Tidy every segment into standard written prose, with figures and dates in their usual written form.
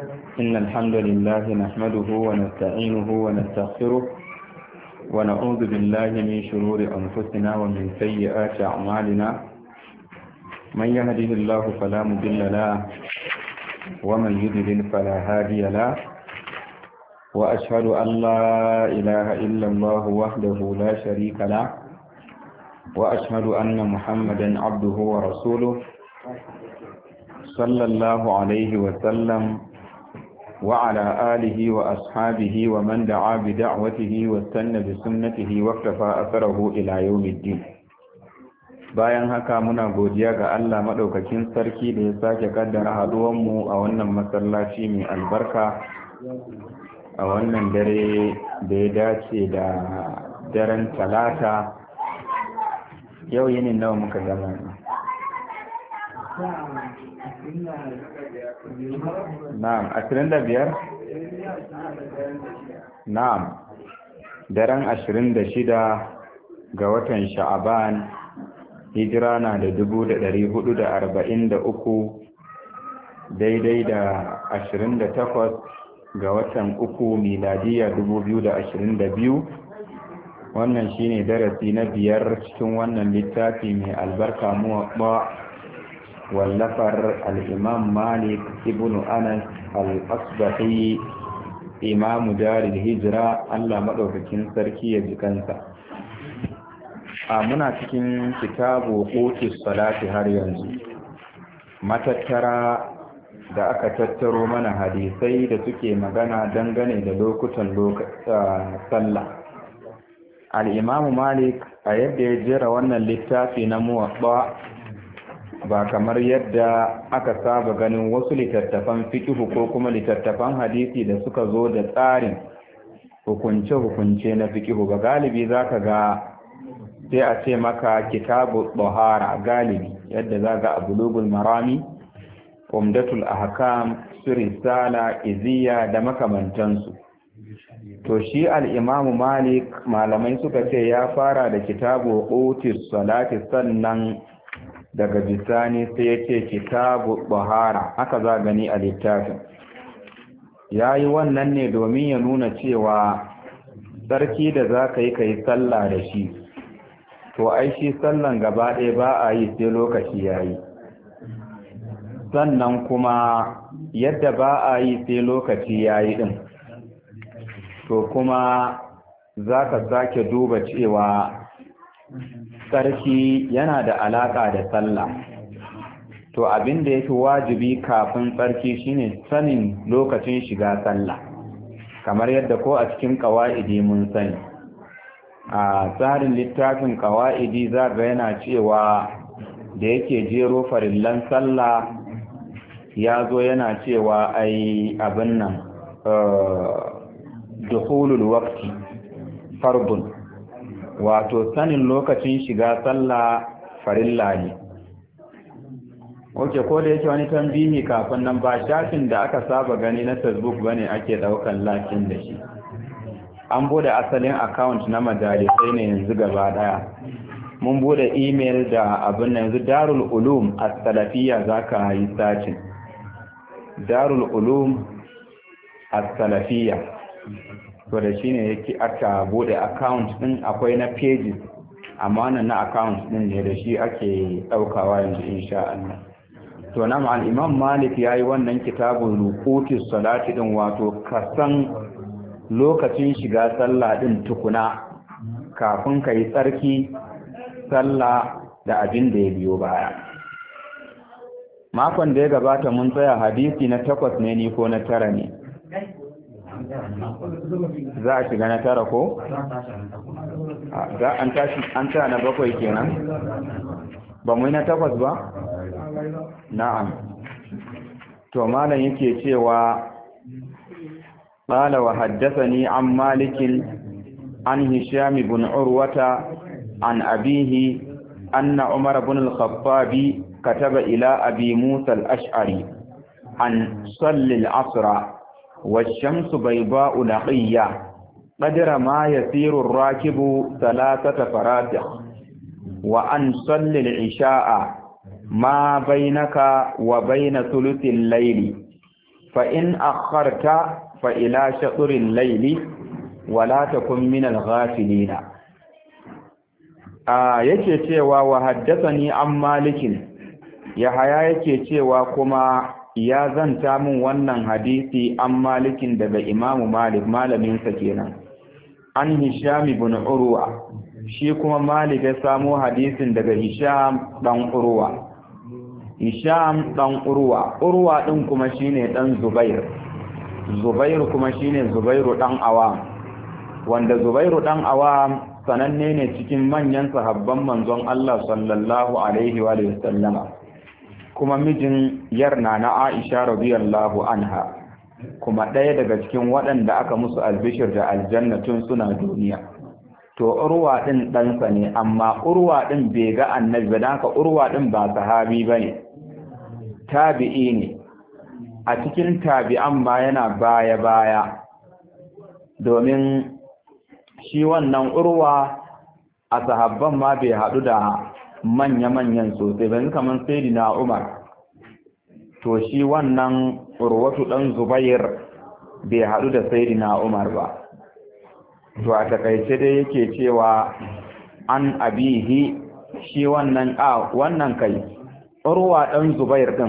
إن الحمد لله نحمده ونستعينه ونستغفره ونعوذ بالله من شرور أنفسنا ومن سيئات أعمالنا من يهده الله فلا مضل له ومن يضلل فلا هادي له وأشهد أن لا إله إلا الله وحده لا شريك له وأشهد أن محمدا عبده ورسوله صلى الله عليه وسلم وعلى آله وأصحابه ومن دعا بدعوته واستنى بسنته واكتفى أثره إلى يوم الدين. bayan haka muna godiya ga Allah madaukakin sarki da ya sake kaddara haduwan mu a wannan masallaci mai albarka a wannan dare da ya dace da daren talata. Yau yinin nawa muka gama na'am 25 na'am daren 26 ga watan sha'aban hijira na da 1443 daidai da 28 ga watan uku miladiya 2022. wannan shine darasi na 5 cikin wannan littafi mai albarka muwatta wallafar al-imam Malik ibn Anas al-Asbahi imamu daril hijra, Allah madaukakin sarki ya ji kansa. Muna cikin kitabu qutis salati har yanzu, matattara da aka tattaro mana hadisai da suke magana dangane da lokutan sallah. Al-imam Malik a yadda ya jera wannan littafi na muwatta ba kamar yadda aka saba ganin wasu littattafan fiqh ko kuma littattafan hadisi da suka zo da tsarin hukunce-hukunce na fiqh ba. Galibi zaka ga sai a ce maka kitabu tahara, galibi yadda zaka a bulugul marami, umdatul ahkam, risala, iziya da makamantansu. To shi al-imamu Malik malamai suka ce ya fara da kitabu qutis salati, sannan daga bisani sai ya ce kitabu bahara, haka za gani a littafin. Ya yi wannan ne domin ya nuna cewa tsarki da za ka yi sallah da shi, to ai shi sallan gaba ɗaya ba a yi sai lokaci ya yi. Sannan kuma yadda ba a yi sai lokaci ya yi ɗin, to kuma za ka sake duba cewa tsarki yana da alaƙa da sallah. To abin da yake wajibi kafin tsarki shine sanin lokacin shiga sallah, kamar yadda ko a cikin ƙawa'idi mun sani. A tsarin littafin ƙawa'idi za ga yana cewa da yake jero farillan sallah ya zo yana cewa ai abin nan dukhulul waqti fardun, wato sanin lokacin shiga sallah farilla ne. Oke, ko da yake wani tambihi kafin nan, ba shafin da aka saba gani na Facebook bane ake daukan lakin da shi. An bude asalin account na majalisai ne yanzu gaba daya. Mun bude email da abin nan yanzu Darul Ulum As-Salafiyya zaka yi searching. Darul Ulum As-Salafiyya. To da shine yake aka bude account din, akwai na pages amma nan na account din ne da shi ake daukawa yanzu insha Allah. To nan al-Imam Malik yayi wannan kitabul qutis salati din, wato kasan lokacin shiga sallah din tukuna kafin kai tsarki sallah da abin da ya biyo baya. Makon da ya gabata mun tsaya hadisi na 8 ne ni ko na 9 ne? Za a shiga na 9 ko? Za an tashi an tsaya na 7 kenan? Ba mu yi na 8 ba? Na'am. To malam yake cewa qala wa haddathani an Malik an Hisham ibn Urwata an abihi anna Umar ibn al-Khattab kataba ila Abi Musa al-Ash'ari an salli al-'asra والشمس بيضاء نقية قدر ما يسير الراكب 3 فراسخ وأن صلي العشاء ما بينك وبين ثلث الليل fa in akharta fa ila shatril layli wala takun min al-ghafilina. Yake cewa wa haddathani an malikin, Yahaya yake cewa kuma ya zanta min wannan hadisi an malikin daga Imam Malik, malaminsa kenan, an Hisham ibn Urwa, shi kuma Malik ya samo hadisin daga Hisham dan Urwa. Hisham dan Urwa din kuma shine dan Zubair kuma shine Zubairu dan Awam, wanda Zubairu dan Awam sananne ne cikin manyan sahabban manzon Allah sallallahu alaihi wa sallama, kuma mijin yarna na Aisha radiyallahu anha, kuma ɗaya daga cikin waɗanda aka musu albishir da aljanna tun suna duniya. To Urwa din ɗansa ne, amma Urwa din bai ga annabi ba, dan haka Urwa din ba sahabi bane, tabi'i ne. A cikin tabi'an ma yana baya domin shi wannan Urwa a sahabban ma bai haɗu da manya-manyan sosai ba, kamar Sayyidina Umar. To shi wannan Urwatu ɗan Zubair bai haɗu da Sayyidina Umar ba. To a takaice dai yake cewa an abihi, shi wannan kai Urwa ɗan Zubair ɗin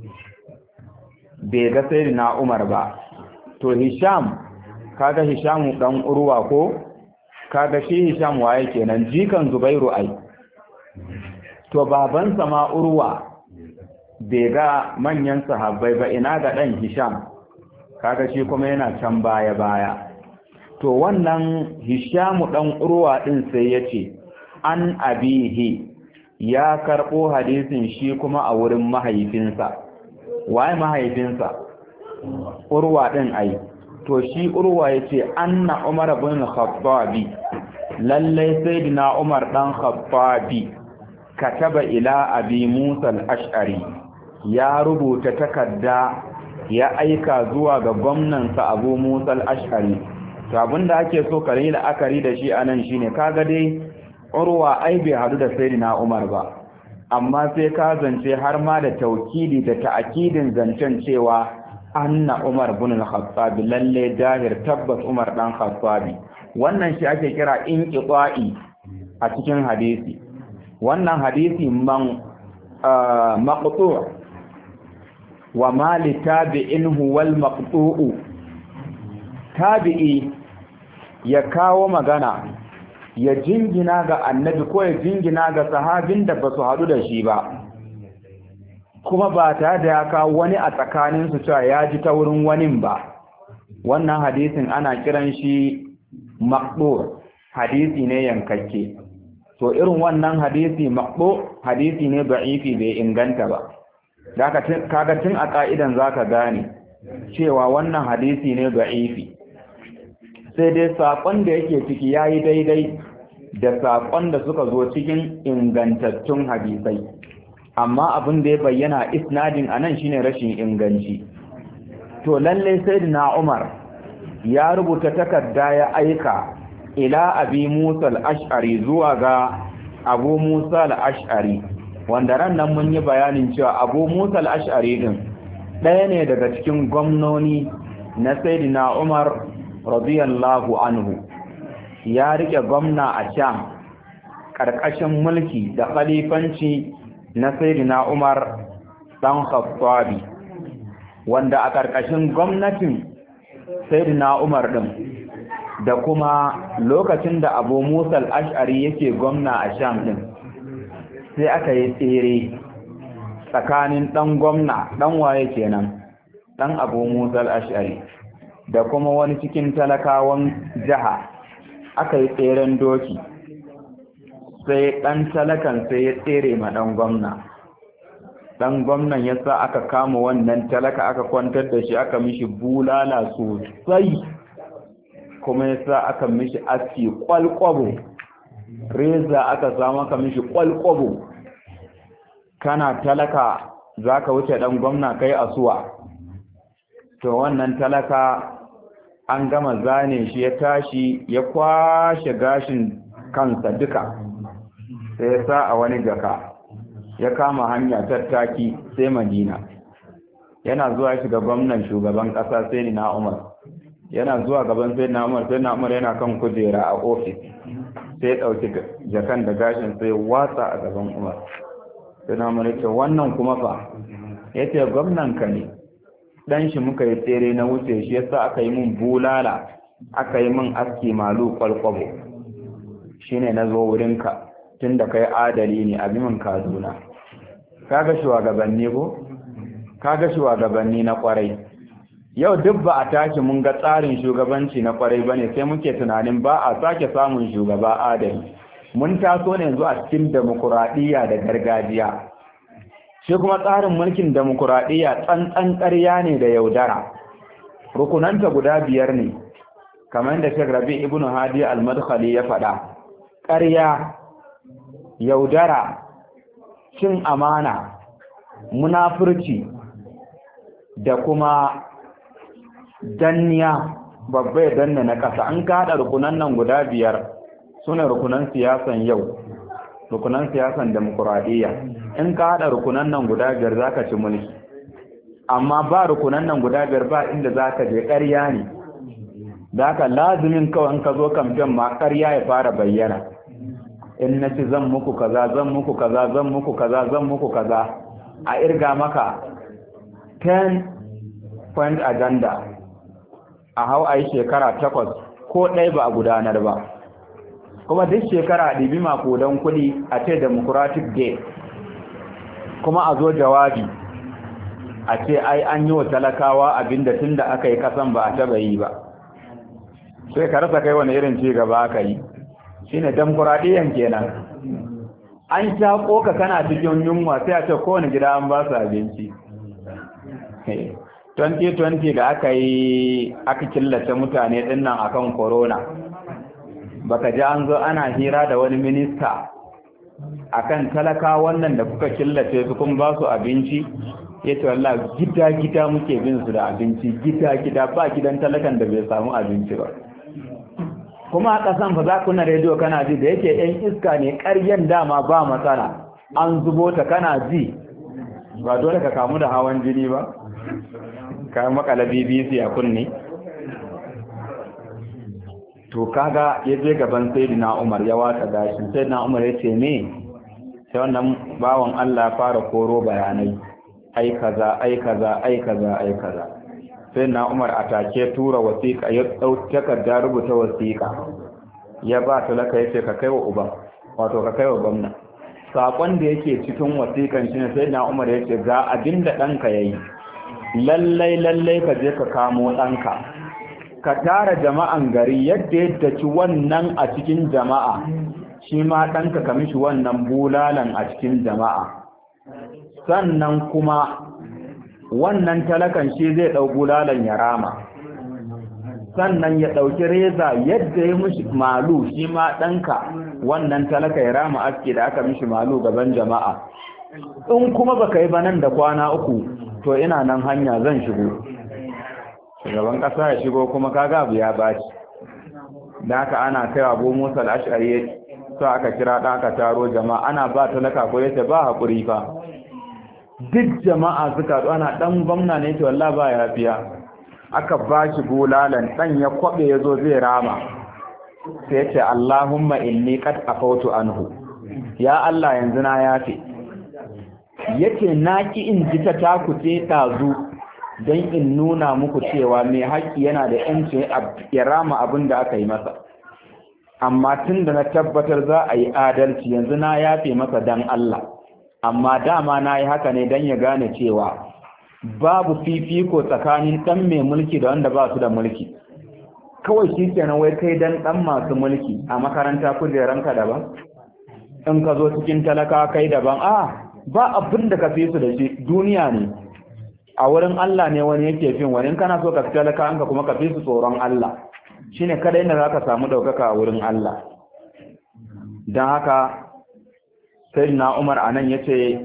bai ga Sayyidina Umar ba. To Hisham, kaga Hisham ɗan Urwa ko? Kaga shi Hisham waye kenan, jikan Zubairu ai. To babansa ma Urwa bai ga manyan sahabbai ba, ina ga ɗan Hisham, kaga shi kuma yana can baya. To wannan Hishamu ɗan Urwa ɗin sai ya ce, an abihi, ya karɓo hadisin shi kuma a wurin mahaifinsa. Waye mahaifinsa? Urwa ɗin ai. To shi Urwa ya ce, anna Umar bin Khattabi, lallai Sayyidina Umar ɗan Khattabi, kataba ila abi Musa al-Ash'ari, ya rubuta takarda ya aika zuwa ga gwamnansa Abu Musa al-Ash'ari. To abinda ake so kare la'akari da shi anan shine, kaga dai Urwa ai bai hadu da Sayyidina Umar ba, amma sai ka zance har ma da taukidi da ta'akidin zancen cewa anna Umar bin al-Khattab, lalle dahir tabbas Umar dan Khattabi. Wannan shi ake kira inqita'i a cikin hadisi. Wannan hadisi maqtu' wa ma li tabi'inhu wal maqtu'u. Tabi'i ya kawo magana ya jingina ga annabi ko ya jingina ga sahabin da ba su hadu da shi ba, kuma ba ta da ya kawo wani a tsakaninsu cewa ya ji ta wurin wani ba. Wannan hadisin ana kiran shi maqtu', hadisi ne yankakke. To irin wannan hadisi maqtu', hadisi ne da'ifi, bai inganta ba. Kaga tun a ka'idan zaka gane cewa wannan hadisi ne da'ifi. Sai dai saƙon da yake ciki yayi daidai da saƙon da suka zo cikin ingantattun hadisai, amma abin da ya bayyana isnadin anan shine rashin inganci. To lalle Sayyidina Umar ya rubuta takarda ya aika ila abi Musa al-Ash'ari, zuwa ga Abu Musa al-Ash'ari, wanda ran nan mun yi bayanin cewa Abu Musa al-Ash'ari din ɗaya ne daga cikin gwamnoni na Sayyidina Umar radiyallahu anhu. Ya rike gwamna a Sham ƙarƙashin mulki da khalifanci na Sayyidina Umar dan Khattabi, wanda a ƙarƙashin gwamnatin Sayyidina Umar din da kuma lokacin da Abu Musa al-Ash'ari yake gwamna a Sham din, sai aka yi tsere tsakanin dan gwamna, dan waye kenan, dan Abu Musa al-Ash'ari, da kuma wani cikin talakawan jiha. Aka yi tseren doki, sai dan talakan sai ya tsere ma dan gwamna. Dan gwamnan ya sa aka kama wannan talaka, aka kwantar da shi, aka mishi bulala sosai, kuma ya sa aka mishi aski kwalkwabo, reza aka samu aka mishi kwalkwabo. Kana talaka za ka wuce dan gwamna kai asuwa. To wannan talaka an gama zane shi, ya tashi ya kwashe gashin kansa duka, sai ya sa a wani jaka, ya kama hanya tattaki sai Madina. yana zuwa shiga gwamnan shugaban ƙasa sai na Umar yana zuwa gaban sai na Umar yana kan kujera a ofis sai ɗauki jakan da gashin sai watsa a gaban Umar sai na Umar yace wannan kuma fa yace gwamnan ka ne dan shi muka yi tsere na wuce shi yasa aka yi mun bulala aka yi mun aski malu kwalkwabo shine nazo wurin ka tunda kai adali ne abin mun kaduna kaga shugabanni ko kaga shugabanni na kwarai yau duk ba a tashi mun ga tsarin shugabanci na kwarai bane sai muke tunanin ba a sake samun shugaba adali mun taso ne yanzu a cikin demokuraɗiyya da gargajiya shi kuma tsarin mulkin demokuraɗiyya tsantsan ƙarya ne da yaudara rukunanta guda 5 ne kamar da Sheikh Rabi ibn Hadi al-Madkhali ya faɗa ƙarya yaudara cin amana munafurci da kuma danniya babba ya danna na ƙasa. An kaɗa rukunan nan guda 5 suna rukunan siyasan yau rukunan siyasan demokuraɗiyya. In ka haɗa rukunan nan guda 5 zaka ci mulki, amma ba rukunan nan guda 5 ba inda zaka je ƙarya ne. Zaka lazimin kawai in ka zo kamfen ma ƙarya ya fara bayyana. In na ci zan muku kaza zan muku kaza zan muku kaza zan muku kaza a irga maka 10 point agenda a hau a yi shekara 8 ko ɗaya ba a gudanar ba, kuma duk shekara a ɗibi makudan kuɗi a ce democratic day, kuma a zo jawabi a ce ai an yi wa talakawa abinda tun da aka yi kasan ba a taɓa yi ba. Sai ka rasa kai wani irin ci gaba aka yi, shi ne demokuraɗiyyan kenan. An sha ƙoka kana cikin yunwa sai a ce kowane gida an ba su abinci. 2020 da aka killace mutane dinnan akan corona, baka ji an zo ana hira da wani minista akan talaka wannan da kuka killace su kun ba su abinci, yace wallahi gida muke bin su da abinci, gida ba gidan talakan da bai samu abinci ba. Kuma a kasan fa za ku na rediyo kana ji da yake yan iska ne, ƙaryan dama ba matsala, an zubo ta kana ji, ba dole ka kamu da hawan jini ba, ka makala BBC a kunne. To kaga ya je gaban Sayyidina Umar ya watsa gashi. Sayyidina Umar ya ce me? Sai wannan bawan Allah ya fara koro bayanai. Ai kaza. Sayyidina Umar a take tura wasiƙa, ya dauki takarda rubuta wasiƙa. Ya ba talaka yace ka kai wa uba, wato ka kai wa gwamna. Sakon da yake cikin wasiƙan shine Sayyidina Umar yace ga abinda danka yayi. Lallai ka je ka kamo danka. Ka tara jama'an gari yadda ci wannan a cikin jama'a, shi ma ɗanka ka mishi wannan bulalan a cikin jama'a. Sannan kuma wannan talakan shi zai ɗau bulalan ya rama. Sannan ya ɗauki reza yadda ya mishi malu, shi ma ɗanka wannan talaka ya rama aski da aka mishi malu gaban jama'a. In kuma baka yi ba nan da kwana 3, to ina nan hanya zan shigo. Shugaban ƙasa ya shigo kuma kaga abu ya baci. Da haka ana kai Abu Musa al-Ash'ari so aka kira dan aka taro jama'a, ana ba talaka ko yace ba hakuri fa. Duk jama'a suka zo, ana dan gwamna ne yace wallahi ba yafiya. Aka bashi bulalan, dan ya kwabe yazo zai rama. Sai yace Allahumma inni qad afawtu anhu. Ya Allah yanzu na yafe. Yace naki in ji ta takuce tazu don in nuna muku cewa mai haƙƙi yana da ‘yanci ya rama abin da aka yi masa. Amma tun da na tabbatar za a yi adalci yanzu na yafe masa don Allah, amma dama na yi haka ne don ya gane cewa babu fifiko tsakanin ɗan mai mulki da wanda ba su da mulki. Kawai shi kenan wai kai don ɗan masu mulki a makaranta kujeranka daban, in ka zo cikin talaka kai daban, ba abin da ka fi su da shi, duniya ne. A wurin Allah ne wani yake fin wani, kana so ka fi talaka kuma ka fi su tsoron Allah, shine kada inda zaka samu daukaka a wurin Allah. Dan haka Sayyidina Umar anan yace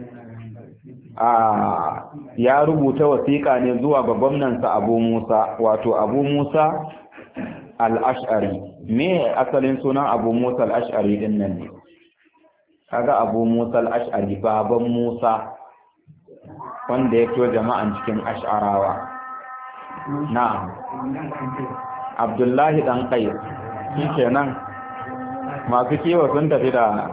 ya rubuta wasiƙa ne zuwa ga gwamnansa Abu Musa, wato Abu Musa al-Ash'ari. Me asalin sunan Abu Musa al-Ash'ari din nan ne? Kaga Abu Musa al-Ash'ari baban Musa, wanda ya fito jama'an cikin ash'arawa. Na'am, Abdullahi dan Qais shi kenan. Masu kiwo sun tafi da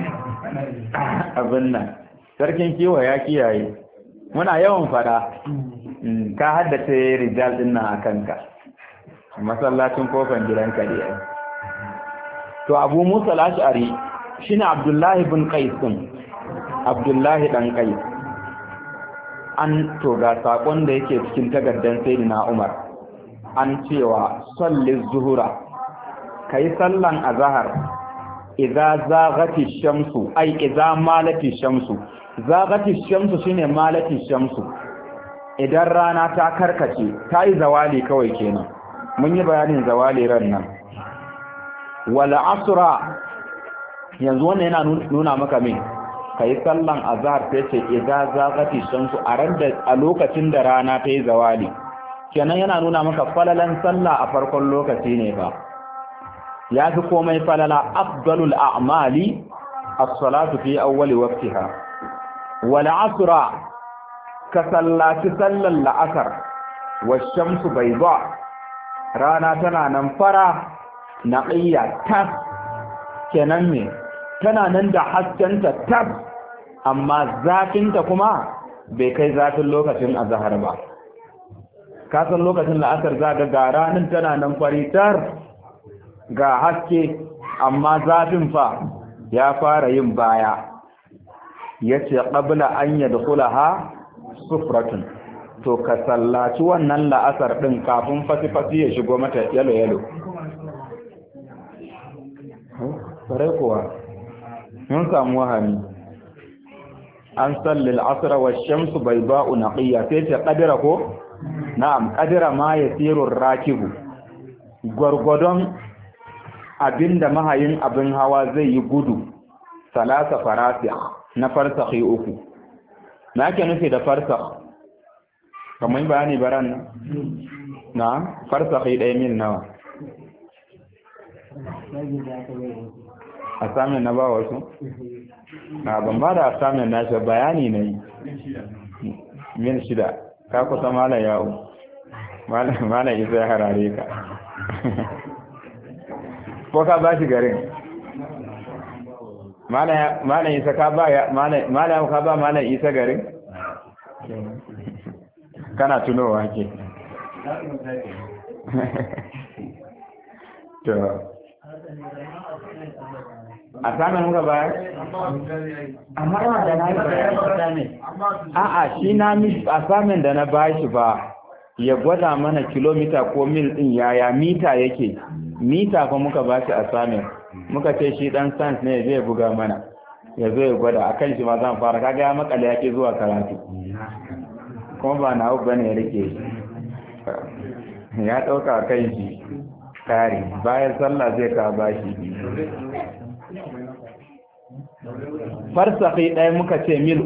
abin nan, sarkin kiwo ya kiyaye. Muna yawan fada ka haddace rijal din nan a kanka, masallacin kofar gidanka ne. To Abu Musa al-Ash'ari shine Abdullahi bin Qais din, Abdullahi dan Qais. An to ga sakon da yake cikin tagaddan Sayyidina Umar, an cewa salli zuhura, kai sallan azhar idza zaghati shamsu, ai idza malati shamsu. Zaghati shamsu shine malati shamsu, idan rana ta karkace ta yi zawali kawai kenan. Mun yi bayanin zawali ran nan. Wal asra, yanzu wannan yana nuna maka me kai sallan azhar sai ce idza zaghati shamsu, a lokacin da rana ta yi zawali kenan. Yana nuna maka falalan sallah a farkon lokaci ne ba, ya fi komai falala. Afdalul a'mali as-salatu fi awwali waqtiha. Wal asra, ka sallaci sallan la'asar, wash-shamsu bayda, rana tana nan fara naqiya tas, kenan me tana nan da haskenta tas, amma zafinta kuma bai kai zafin lokacin azhar ba. Ka san lokacin la'asar zaga ga ranar tana nan faritar ga haske, amma zafin fa ya fara yin baya. Yace qabla an yadkhulaha sufratun, to ka sallaci wannan la'asar din kafin fasi-fasi ya shigo mata yalo sai kuwa mun samu wahami. An salli al-asr wa ash-shamsu bayda'u naqiya, sai ce qadira ko na'am, qadira ma yasiru ar-rakibu, gurgudon abinda mahayin abin hawa zai yi gudu. Salasa farasi, na farsakhi 3. na ake nufi da farsakh kamar bayani baran na farsakhi 1 mil nawa asamin na ba wasu na ban ba da asamin na shi bayani ne mil 6 ka kusa mala yawo mala isa ya harare ka ko ka ba shi garin Malam Isa ka ba Malam Isa garin? Kana tunowa ke. To. A samun muka baya? Amma da na yi a'a shi na a samun da na bashi ba ya gwada mana kilomita ko mil din yaya mita yake. Mita fa muka bashi a samun. Muka ce shi dan science ne zai buga mana ya zo ya gwada akan shi ma zan fara kaga ya makale yake zuwa karatu kuma ba na uba ne ya rike shi ya dauka kan shi kare bayan sallah zai ka bashi farsakhi ɗaya muka ce mil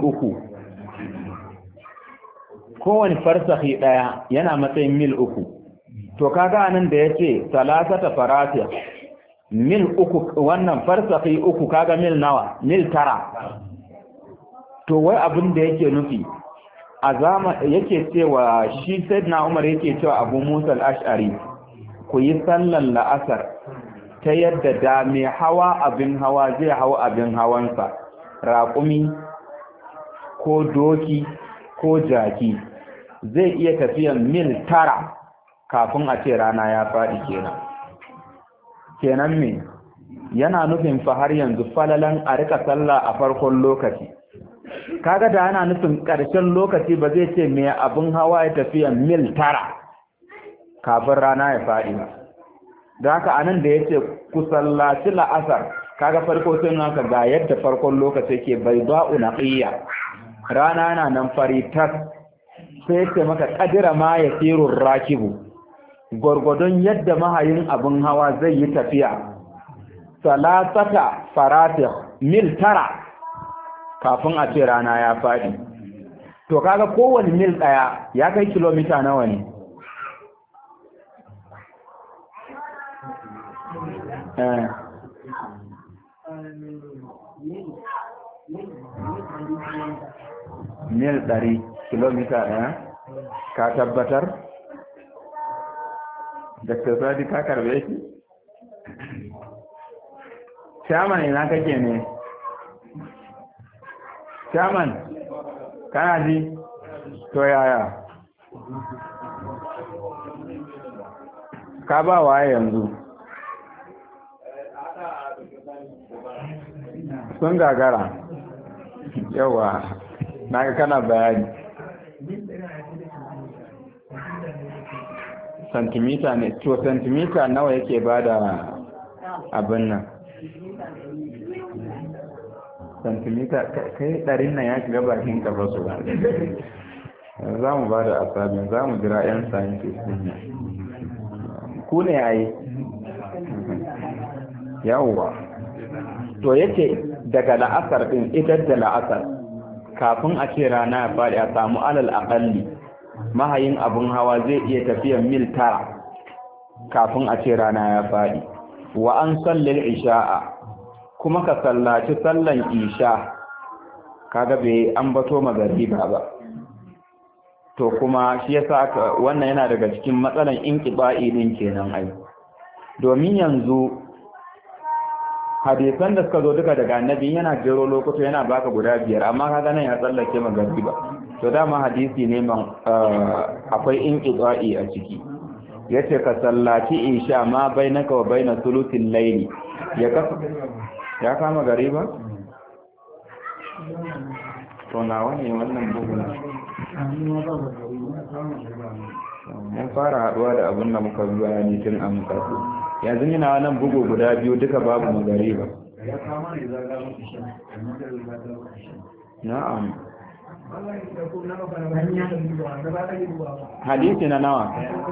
3 kowane farsakhi ɗaya yana matsayin mil 3 to kaga anan da yace salasata farasiya mil 3 wannan farsakhi 3 kaga mil nawa mil 9 to wai abin da yake nufi azama yake cewa shi sayyidina Umar yake cewa Abu Musa al-Ash'ari ku yi sallan la'asar ta yadda da mai hawa abin hawa zai hawa abin hawansa raƙumi ko doki ko jaki zai iya tafiyan mil 9 kafin a ce rana ya faɗi kenan me yana nufin fa har yanzu falalan a rika sallah a farkon lokaci kaga da yana nufin ƙarshen lokaci ba zai ce me abin hawa ya tafiya mil 9 kafin rana ya faɗi ba da haka anan da yace ku sallaci la'asar kaga farko sai naka ga yadda farkon lokaci yake bayda'u naqiya rana na nan fari tas sai ce maka kadira ma yasiru rakibu gwargwadon yadda mahayin abin hawa zai yi tafiya salasata faratih mil 9 kafin a ce rana ya faɗi to kaga kowane mil ɗaya ya kai kilomita nawa ne mil 100 kilomita ɗaya ka tabbatar da sadi ka karbe shi chairman ina kake ne chairman kana ji to yaya ka ba waye yanzu sun gagara yawa na kana bayani santimita ne to santimita nawa yake bada abin nan santimita kai 100 nan ya shiga bakin kafa su ba za mu ba da asabin za mu jira 'yan scientist din ku ne a yi yawwa to yake daga la'asar din idan da la'asar kafin a ce rana ya faɗi a samu alal aƙalli mahayin abun hawa zai iya tafiya mil 9 kafin a ce rana ya faɗi wa an sallil isha'a kuma ka sallaci sallan isha kaga bai an bato magariba ba to kuma shi yasa wannan yana daga cikin matsalan inqiba'i din kenan ai domin yanzu hadisan da suka zo duka daga annabi yana jero lokuta yana baka guda 5 amma kaga nan ya tsallake magariba to dama hadisi ne man akwai inqiba'i a ciki yace ka sallaci isha ma bainaka wa baina sulutil layli ya kama gariba to nawa ne wannan bugun mun fara haduwa da abin da muka bayani tun an kasu yanzu yana nan bugu guda biyu duka babu magariba na'am hadisi na nawa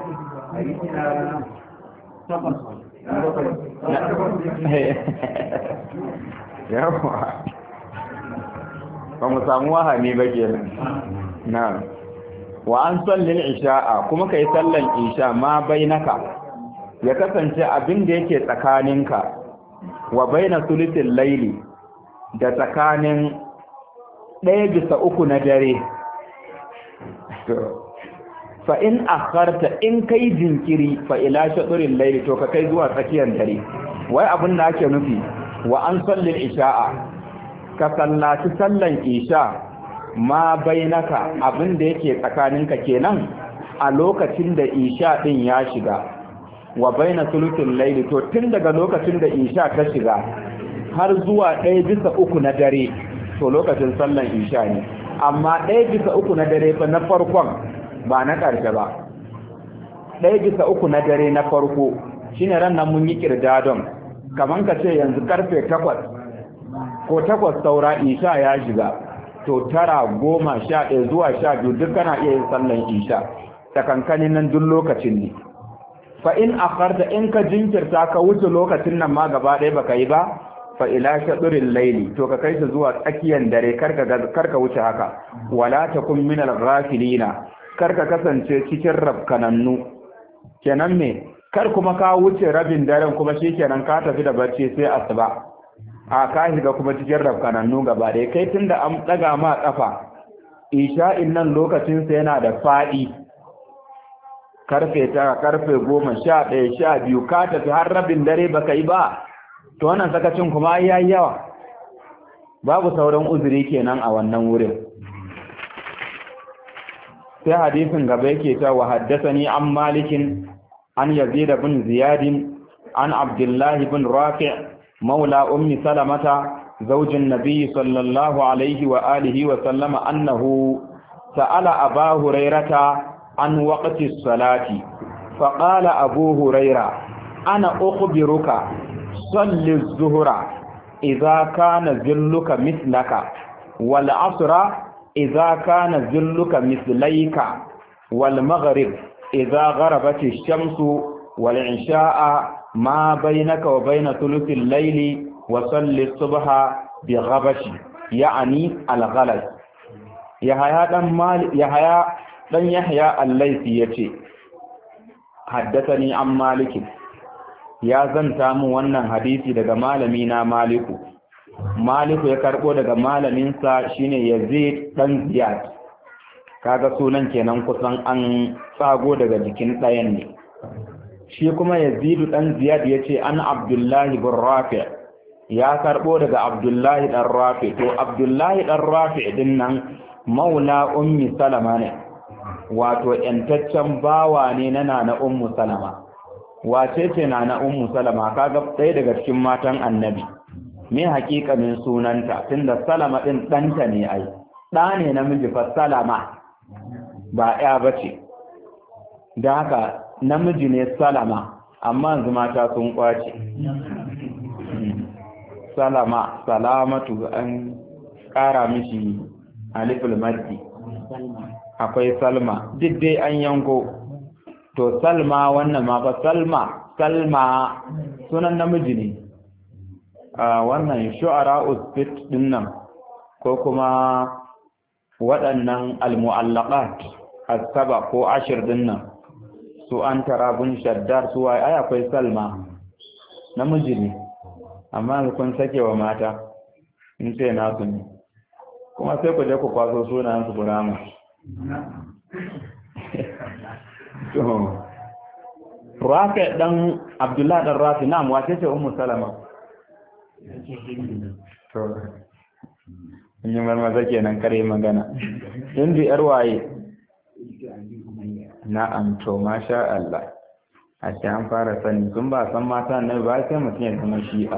yawa ba mu samu wahami ba kenan na wa an sallin isha'a kuma kai sallan isha ma bainaka ya kasance abin da yake tsakaninka wa baina sulutul laili da tsakanin 1/3 na dare fa in akharta in kai jinkiri fa ila shadril layli to ka kai zuwa tsakiyar dare wai abin da ake nufi wa an sallil isha'a ka sallaci sallan isha ma bainaka abin da yake tsakaninka kenan a lokacin da isha din ya shiga wa baina sulutul layli to tun daga lokacin da isha ta shiga har zuwa 1/3 na dare to lokacin sallan isha ne amma 1/3 na dare fa na farkon ba na ƙarshe ba 1/3 na dare na farko shine ran nan mun yi kirdadon kaman ka ce yanzu karfe 8 ko 8 saura isha ya shiga to 9 10 11 zuwa 12 duk kana iya yin sallan isha takankanin nan duk lokacin ne fa in akharta in ka jinkirta ka wuce lokacin nan ma gaba ɗaya baka yi ba fa ila shadril layli to ka kai ta zuwa tsakiyar dare karka wuce haka wala takun minal ghafilina karka kasance cikin rabkanannu kenan me kar kuma ka wuce rabin daren kuma shikenan ka tafi da bacci sai asuba a ka shiga kuma cikin rabkanannu gaba ɗaya kai tunda an daga ma kafa isha'in nan lokacin sa yana da fadi karfe 9 karfe 10 11 12 ka tafi har rabin dare baka yi ba to wannan sakacin kuma yayi yawa babu sauran uzuri kenan a wannan wurin sai hadisin gaba yake ta wa haddathani an malikin an yazid bin ziyad an abdullah bin rafi' maula ummi salamata zawjin nabiy sallallahu alaihi wa alihi wa sallama annahu sa'ala aba hurairata an waqti as-salati faqala abu huraira ana ukhbiruka salli az-zuhra idha kana zilluka mithlaka wal 'asra إذا كان ذلك مثليك والمغرب إذا غربت الشمس والعشاء ما بينك وبين ثلث الليل وصل الصبح بغبش يعني الغلس يحيى الليثي يتي حدثني عن مالك يا زنتا mu wannan hadisi daga malami na Maliku Maliku ya karbo daga malaminsa shine Yazid dan Ziyad, kaga sunan kenan kusan an tsago daga jikin ɗayan ne. Shi kuma Yazid dan Ziyad yace an Abdullahi bin Rafi' ya karbo daga Abdullahi dan Rafi'. To Abdullahi dan Rafi' din nan maula ummi Salama ne, wato yantaccen bawa ne na nana ummu Salama. Wace ce nana ummu Salama? Kaga ɗaya daga cikin matan Annabi. Me hakikanin sunanta, tunda Salama din ɗanta ne ai, ɗa ne namiji fa Salama, ba ya bace. Da haka namiji ne Salama, amma yanzu mata sun kwace. Salama, Salamatu an ƙara mishi aliful maddi. Akwai Salma, duk dai an yanko. To Salma wannan ma fa Salma sunan namiji ne. Wannan shu'ara usfit din nan ko kuma waɗannan almu'allaqat as-saba ko ashir din nan su an tarabun shaddar su ai akwai Salma namiji ne, amma kun sake wa mata in ce nasu ne, kuma sai ku je ku kwaso sunayen su burama. Rafi dan Abdullah dan Rafi, na'am, wace ce ummu Salama? To in yi marmaza kenan kare magana. Hindu yar waye? Na'am, to masha Allah. A ce an fara sani, sun ba san mata na ba sai mutum ya zama shi'a.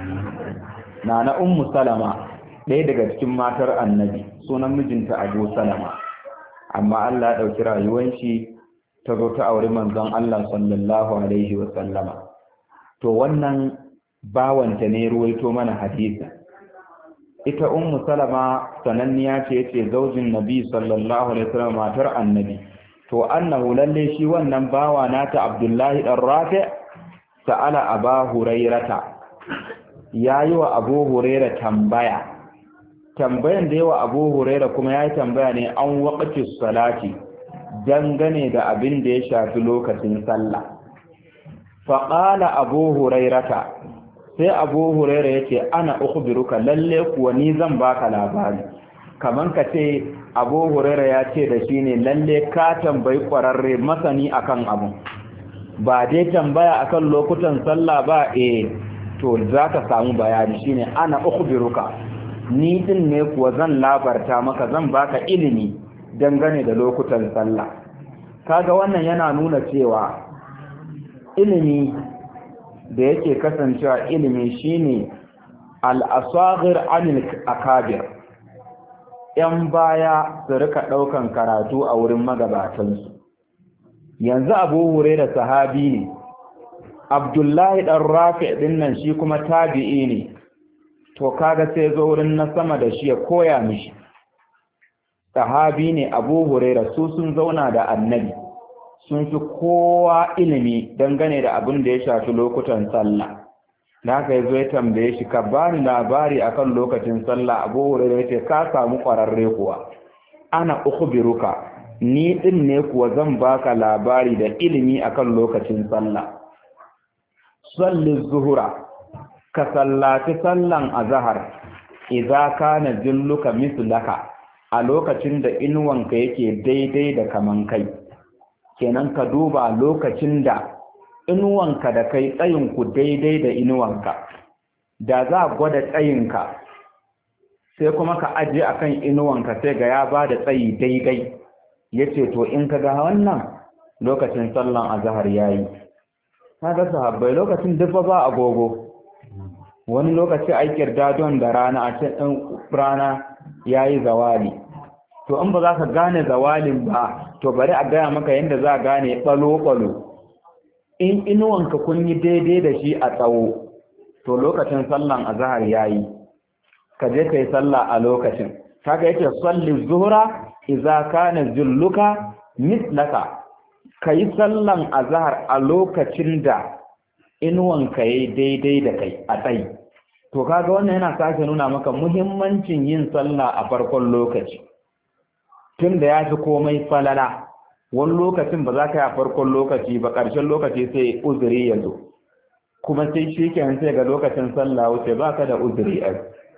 Na ummu Salama, ɗaya daga cikin matar Annabi, sunan mijinta Abu Salama. Amma Allah ya ɗauki rayuwar shi ta zo ta auri manzon Allah sallallahu alaihi wa sallama. To wannan bawanta ne ruwaito mana hadisi. Ita ummu Salama sananniya ce yace zaujin Nabi sallallahu alaihi wa sallam, matar Annabi. To annahu lalle shi wannan bawa nata Abdullahi dan Rafi' sa'ala Aba Hurairata, yayi wa Abu Hurairah tambaya. Tambayan da yawa Abu Hurairah kuma yayi tambaya ne an waqti salati, dangane da abin da ya shafi lokacin sallah. Fa qala Abu Hurairata, sai Abu Hurairah yace ana ukhbiruka, lalle kuwa ni zan baka labari. Kaman ka ce Abu Hurairah ya ce da shi ne lalle ka tambayi kwararre masani akan abu, ba dai tambaya akan lokutan sallah ba. To zaka samu bayani, shine ana ukhbiruka, ni din ne kuwa zan labarta maka, zan baka ilimi dangane da lokutan sallah. Kaga wannan yana nuna cewa ilimi da yake kasancewa ilimi shine al-asagir anil akabir. ‘Yan baya su rika ɗaukan karatu a wurin magabatansu. Yanzu Abu Hurairah sahabi ne, Abdullahi ɗan Rafi' ɗin nan shi kuma tabi'i ne. To kaga sai zo wurin na sama da shi ya koya mishi. Sahabi ne Abu Hurairah, su sun zauna da Annabi, sun fi kowa ilimi dangane da abin da ya shafi lokutan sallah. Da haka yazo ya tambaye shi, ka bani labari akan lokacin sallah. Abu Hurairah yace ka samu kwararre kuwa. Ana ukhbiruka, ni din ne kuwa zan baka labari da ilimi akan lokacin sallah. Salli zuhura, ka sallati sallan azhar idza kana jilluka mislaka, a lokacin da inuwanka yake daidai da kaman kai. Kenan ka duba lokacin da inuwanka da kai tsayinku daidai da inuwanka. Da za a gwada tsayinka sai kuma ka aje akan inuwanka sai ga ya ba da tsayi daidai, yace to in ka ga wannan lokacin sallan azhar yayi. Kaga sahabbai lokacin duk ba agogo, wani lokaci ai kirdadon da rana a cikin rana yayi zawali. To in ba za ka gane zawalin ba, to bari a gaya maka yadda za a gane balo-balo. In inuwanka kun yi daidai da shi a tsawo, to lokacin sallan azhar yayi, ka je kai sallah a lokacin. Kaga yake salli zuhra idza kana zulluka mislaka, kai sallan azhar a lokacin da inuwanka yayi daidai da kai a tsayi. To kaga wannan yana sake nuna maka muhimmancin yin sallah a farkon lokaci, tunda ya fi komai falala. Wani lokacin ba za ka yi a farkon lokaci ba, ƙarshen lokaci sai uzuri ya zo, kuma sai shi kenan sai ga lokacin sallah wuce ba ka da uzuri ai.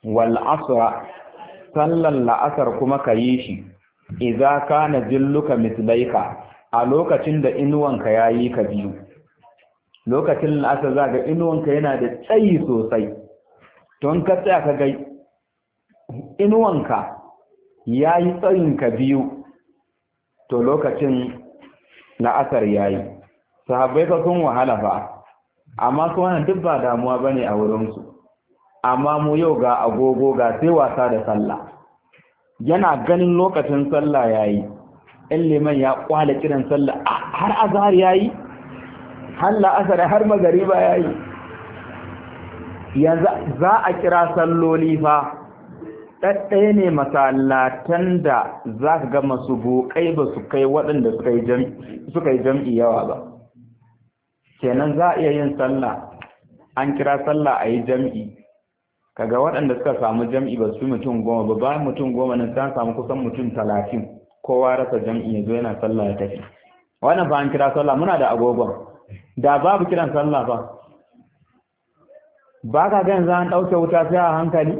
wal asra sallan la'asar kuma ka yi shi idza kana jilluka mislaika a lokacin da inuwanka yayi ka biyu. Lokacin la'asar za ga inuwanka yana da tsayi sosai, don ka tsaya ka ga inuwanka yayi tsayin ka biyu, to lokacin la'asar yayi. Sahabbai ka sun wahala fa, amma su wannan duk ba damuwa bane a wurinsu. Amma mu yau ga agogo ga sai wasa da sallah, yana ganin lokacin sallah yayi, in liman ya kwala kiran sallah har azhar yayi, har la'asar, har magariba yayi. Yanzu za a kira salloli fa ɗaɗɗaya ne masallatan da za ka ga masu buƙai ba su kai waɗanda suka yi jam'i yawa ba. Kenan za a iya yin sallah, an kira sallah a yi jam'i, kaga waɗanda suka samu jam'i ba su mutum 10 ba, bayan mutum 10 nan ta samu kusan mutum 30, kowa rasa jam'i ya zo yana sallah ya tafi. Wannan ba an kira sallah, muna da agogon, da babu kiran sallah ba ka ga yanzu an ɗauke wuta sai a hankali,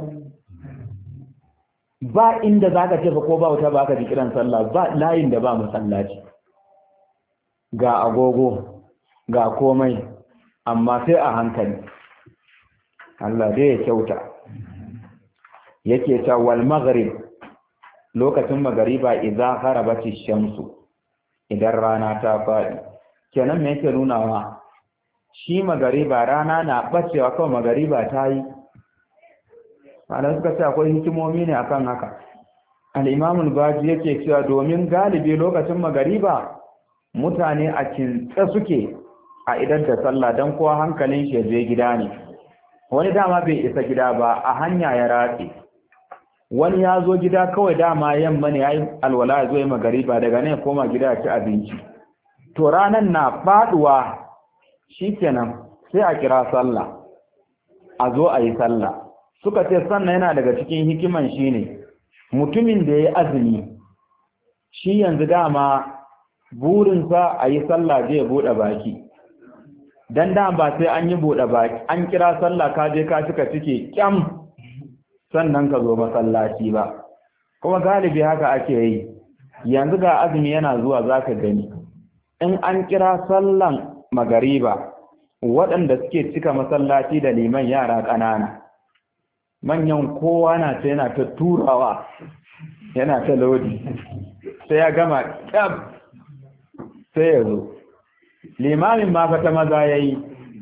ba inda za ka tafi ko ba wuta ba ka ji kiran sallah, ba layin da ba masallaci, ga agogo ga komai, amma sai a hankali. Allah dai ya kyauta. Yake ta wal maghrib, lokacin magariba idza gharabati shamsu, idan rana ta faɗi. Kenan me yake nunawa? Shi magariba rana na bacewa kawai magariba ta yi. Malam suka ce akwai hikimomi ne akan haka. Al-Imam al-Baji yake cewa domin galibi lokacin magariba mutane a kintsa suke a idan da sallah, dan kowa hankalin shi je gida ne. Wani dama bai isa gida ba, a hanya ya ratse. Wani ya zo gida kawai dama yamma ne yayi alwala ya zo yi magariba, daga nan ya koma gida ya ci abinci. To ranan na faduwa shikenan sai a kira sallah, a zo a yi sallah. Suka ce sannan yana daga cikin hikiman shine mutumin da ya azumi, shi yanzu dama burinsa a yi sallah zai buɗe baki, dan da ba sai an yi buɗe baki an kira sallah ka je ka cika cike kyam sannan ka zo masallaci ba. Kuma galibi haka ake yi. Yanzu ga azumi yana zuwa zaka gani, in an kira sallan magariba waɗanda suke cika masallaci da liman yara ƙanana, manyan kowa na ta yana ta turawa yana ta lodi, sai ya gama kyam sai ya zo. Limamin ma fata maza yayi,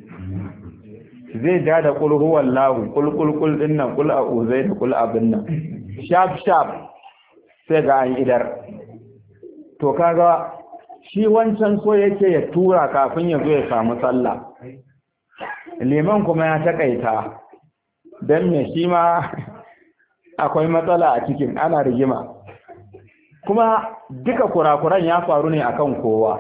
zai ja da kul huwallahu kul din nan, kul a'uzai da kul abin nan, sharp sai ga an idar. To kaga shi wancan so yake ya tura kafin ya zo ya samu sallah, liman kuma ya takaita, dan me shi ma akwai matsala a cikin, ana rigima. Kuma duka kurakuran ya faru ne akan kowa.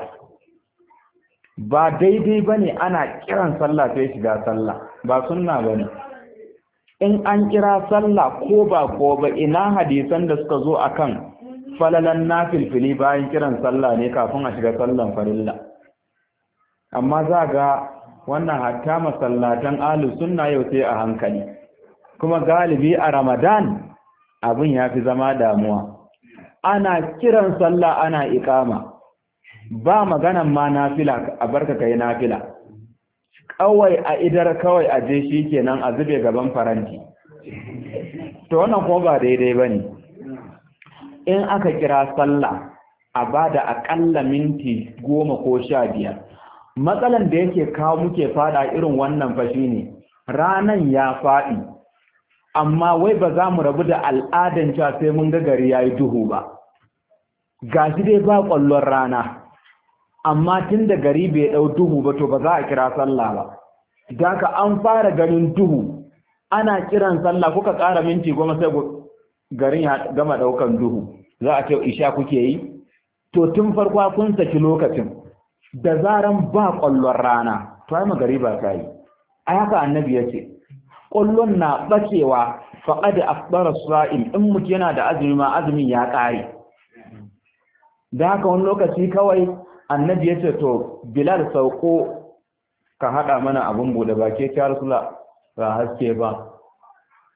Ba daidai bane ana kiran sallah sai shiga sallah, ba sunna bane. In an kira sallah ko ba ina hadisan da suka zo akan falalan nafilfili bayan kiran sallah ne kafin a shiga sallan farilla. Amma za ga wannan hatta masallatan ahlus sunna yau sai a hankali. Kuma galibi a Ramadan abin ya fi zama damuwa. Ana kiran sallah ana iqama, ba maganan ma nafila, a barka kai nafila, kawai a idar kawai a je shi kenan a zube gaban faranti. To wannan kuma ba daidai bane. In aka kira sallah a bada akalla minti 10 ko 15. Matsalan da yake kawo muke fada irin wannan fashi ne, ranan ya faɗi, amma wai ba za mu rabu da al'adan cewa sai mun ga gari yayi duhu ba. Gashi dai ba ƙwallon rana, amma tun da gari bai ɗau duhu ba to ba za a kira sallah ba. Daka an fara ganin duhu, ana kiran sallah kuka ƙara minti 10 sai garin ya gama ɗaukan duhu, za a ce isha kuke yi. To tun farko kun saki lokacin, da zaran ba ƙwallon rana to ai magariba ta yi. Ai haka annabi ya ce ƙwallon na ɓacewa faqad afdara sa'im, in mutum yana da azumi ma azumin ya ƙare. Da haka wani lokaci kawai annabi ya ce to Bilal sauko ka haɗa mana abin buɗe baki, ya Rasulullah ba haske ba.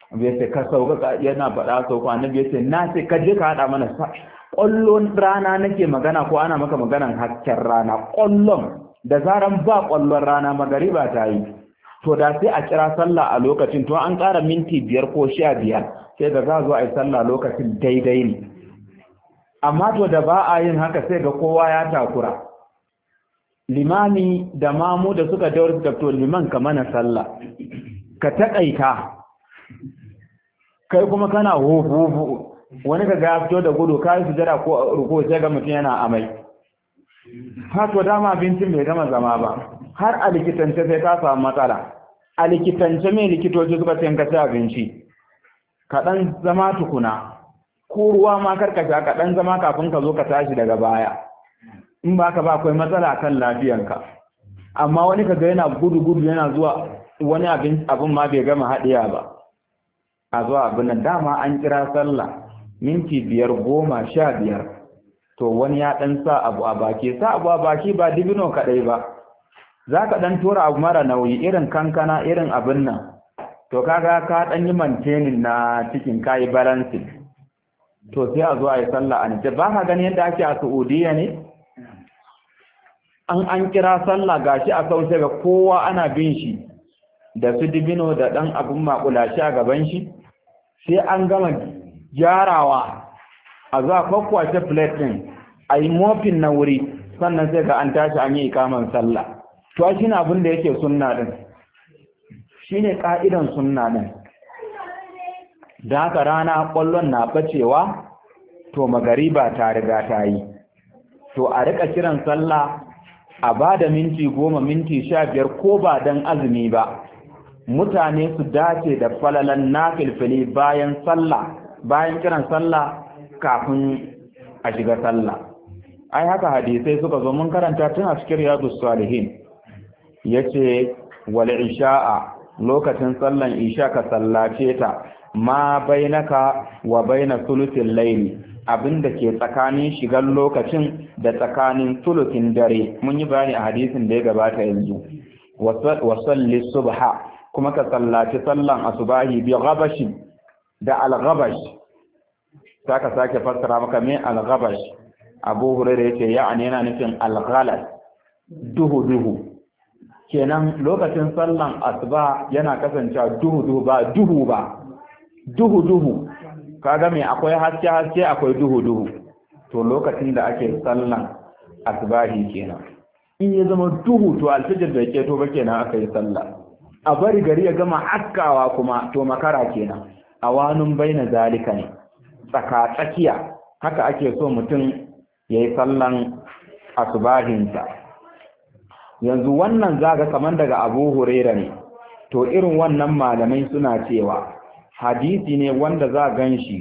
bai ce ka sauka yana faɗa sauka annabi ya ce na ce ka je ka haɗa mana ƙwallon rana nake magana ko ana maka maganan hasken rana ƙwallon da zaran ba ƙwallon rana magariba ta yi to da sai a kira sallah a lokacin to an ƙara minti 5 ko 15 sai da za zo a yi sallah lokacin daidai ne amma to da ba a yin haka sai ga kowa ya takura limami da mamu da suka daura suka to liman ka mana sallah ka taƙaita kai kuma kana hufu wani ka ga ya fito da gudu kai sujada ko ruko sai ga mutum yana amai har to dama abincin bai gama zama ba har a likitance sai ka samu matsala a likitance mai likitoci suka ce ka ci abinci kaɗan zama tukuna ko ruwa ma karkasha kaɗan zama kafin ka zo ka tashi daga baya in ba ka ba akwai matsala kan lafiyanka amma wani ka ga yana gudu yana zuwa wani abin ma bai gama haɗiya ba a zuwa abin nan dama an kira sallah minti 5 10 15 to wani ya ɗan sa abu a baki ba dibino kaɗai ba za ka ɗan tura abu mara nauyi irin kankana irin abin nan to kaga ka ɗan yi mantenin na cikin kayi balansin to sai a zo a yi sallah a nace ba ka gani yadda ake a Saudiya ne an kira sallah gashi a sauce ga kowa ana bin shi da su dibino da ɗan abin makulashi a gaban shi sai an gama gyarawa a za kwakwace plate ɗin a yi mofin na wuri sannan sai ga an tashi an yi ikaman sallah to shi ne abin da yake sunna ɗin shi ne ƙa'idan sunna ɗin da haka rana ƙwallon na ɓacewa to magariba ta riga ta yi to a riƙa kiran sallah a ba da minti 10 minti 15 ko ba don azumi ba mutane su dace da falalan nafilfili bayan kiran sallah kafin a shiga sallah ai haka hadisai suka zo mun karanta tun a cikin riyadus salihin yace wal isha'a lokacin sallan isha ka sallace ta ma bainaka wa baina sulusil layli abinda ke tsakanin shigan lokacin da tsakanin sulusin dare mun yi bayani a hadisin da ya gabata yanzu wa salli subha kuma ka sallaci sallan asubahi bi ghabashi da al-ghabash saka sake fassara maka me al-ghabash Abu Hurairah yace ya'ani yana nufin al-ghalas duhu kenan lokacin sallan asuba yana kasancewa duhu kaga me akwai haske akwai duhu to lokacin da ake sallan asubahi kenan in ya zama duhu to alfijir da yake to ba kenan aka yi sallah a bari gari ya gama askawa kuma to makara kenan awanun baina zalika ne tsakiya haka ake so mutum yayi sallan asubahinsa yanzu wannan zaga kaman daga Abu Huraira ne to irin wannan malamai suna cewa hadisi ne wanda za ganshi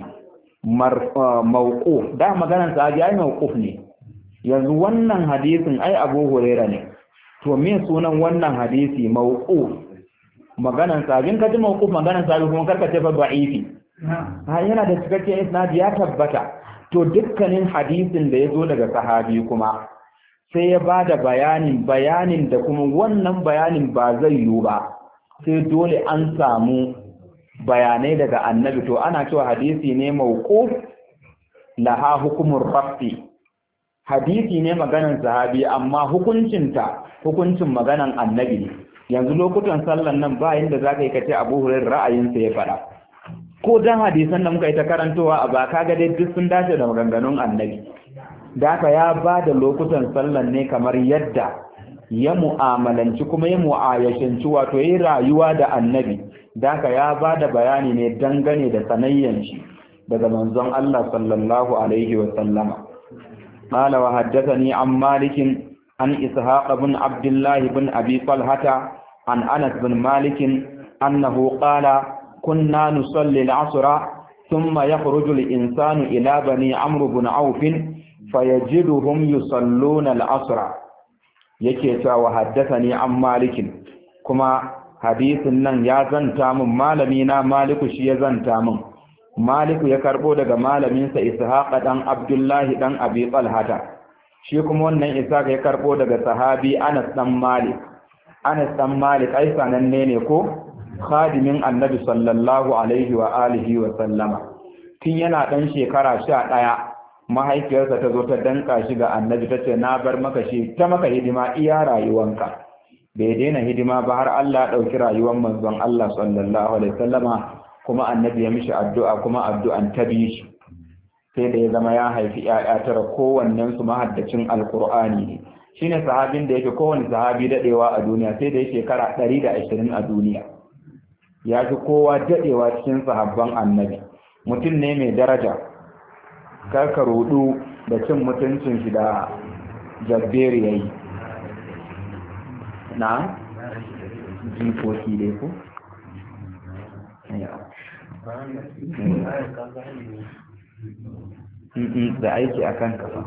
mauquf da maganar sahabi ai mauquf ne yanzu wannan hadisin ai Abu Huraira ne to me sunan wannan hadisi mauquf maganar sahabin kaji mauquf maganar sahabi kuma karka ce fa da'ifi yana da cikakken isnadi ya tabbata to dukkanin hadisin da yazo daga sahabi kuma sai ya bada bayanin da kuma wannan bayanin ba zai yiwu ba sai dole an samu bayanai daga annabi to ana cewa hadisi ne mauquf laha hukumur rafi hadisi ne maganan sahabi amma hukuncin maganan annabi ne yanzu lokutan sallan nan ba yanda zaka yi kace Abu Hurairah ra'ayinsa ya fada ko dan hadisan da muka yi ta karantowa a ba kaga dai duk sun dace da maganganun annabi da haka ya ba da lokutan sallan ne kamar yadda ya mu'amalanci kuma ya mu'ayashanci wato yi rayuwa da annabi da haka ya ba da bayani ne dangane da sanayyan shi daga manzon Allah sallallahu alaihi wa sallama qala wa haddathani an malik an ishaq ibn abdullah ibn abi talhata an anas bin malik annahu qala kunna nusalli al-'asra thumma yakhruju al-insanu ila bani amr ibn auf fayajiduhum yusalluna al-'asra yake cewa haddathani an malikin kuma hadisin nan ya zanta min malami na maliku shi ya zanta min maliku ya karbo daga malamin sa ishaq dan abdullahi dan abi talhata shi kuma wannan ishaq ya karbo daga sahabi anas dan malik ai sananne ne ko khadimin annabi sallallahu alaihi wa alihi wa sallama. Tun yana ɗan shekara 11 mahaifiyarsa ta zo ta danka shi ga annabi ta ce na bar maka shi ta maka hidima iya rayuwanka. Bai daina hidima ba har Allah ya ɗauki rayuwar manzon Allah sallallahu alaihi wa sallama, kuma annabi ya mishi addu'a kuma addu'an ta bi shi. Sai da ya zama ya haifi ‘ya'ya tara kowannen su mahaddacin alkur'ani ne. Shi ne sahabin da yake kowane sahabi daɗewa a duniya, sai da ya shekara 120 a duniya. Ya fi kowa daɗewa cikin sahabban annabi. Mutum ne mai daraja, karka rudu da cin mutuncin shi da jabberi ya yi. Na? Jikoki dai ko? Da aiki a kan kafa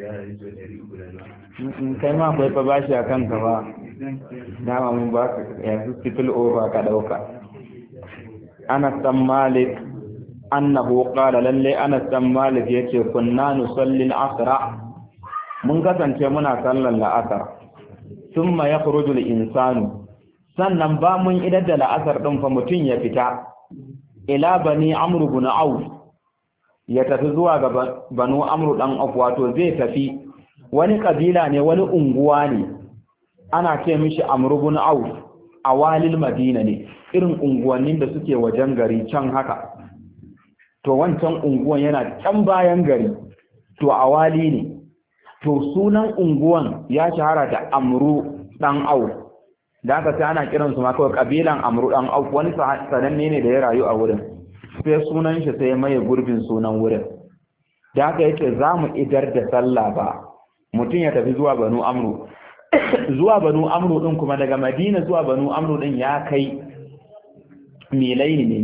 kai ma akwai fa bashi a kan kafa dama mun ba ka yanzu spill over ka dauka. Anas dan Malik annahu qala lalle Anas dan Malik yace kunna nusalli al-asr, mun kasance muna sallar la'asar, thumma yakhruju al-insanu, sannan ba mun idar da la'asar din fa mutun ya fita ila bani amr ibn auf, ya tafi zuwa ga banu amru dan auf, wato zai tafi wani kabila ne, wani unguwa ne ana ce mishi amru ibn auf, a walil madina ne, irin unguwannin da suke wajen gari can haka. To wancan unguwan yana can bayan gari, to a wali ne. To sunan unguwan ya shahara da amru dan auf, da aka sai ana kiransu ma kawai kabilan amru dan auf. Wani sananne ne da ya rayu a wurin, sai sunan shi sai maye gurbin sunan wurin. Da aka yake za mu idar da sallah ba mutum ya tafi zuwa banu amru. Zuwa banu amru din kuma daga madina zuwa banu amru din ya kai milai ne,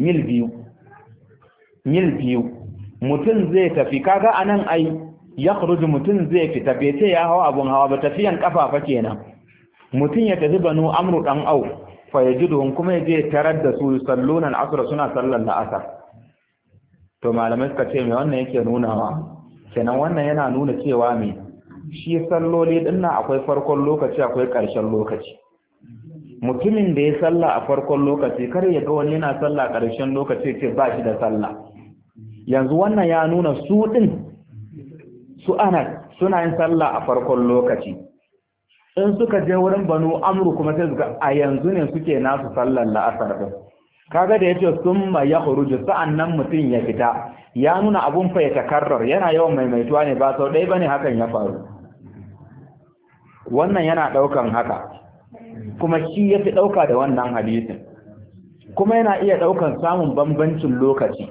mil biyu mutum zai tafi. Kaga anan ai ya khuruju, mutum zai fita, bai ce ya hawa abun hawa ba, tafiyan kafafa kenan. mutum ya tafi banu amru dan au fa yajiduhum, kuma yaje tarar da su salluna al-asr, suna sallar al-asr. To malamai suka ce me wannan yake nunawa? Kenan wannan yana nuna cewa me shi salloli dinnan akwai farkon lokaci akwai ƙarshen lokaci. Mutumin da ya salla a farkon lokaci kar ya ga wani yana salla ƙarshen lokaci ce ba shi da salla. Yanzu wannan ya nuna su din su ana suna yin salla a farkon lokaci. In suka je wurin banu amru kuma sai suka a yanzu ne suke nasu sallar la'asar din. Kaga da yace summa yakhruju, sa'annan mutun ya fita, ya nuna abun fa ya takarrar, yana yawan maimaituwa ne, ba sau ɗaya bane hakan ya faru. Wannan yana daukan haka, kuma shi yafi dauka da wannan hadisin, kuma yana iya daukan samun bambancin lokaci.